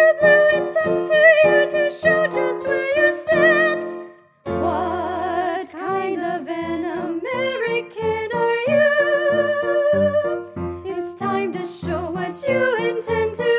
blue, it's up to you to show just where you stand. What kind of an American are you? It's time to show what you intend to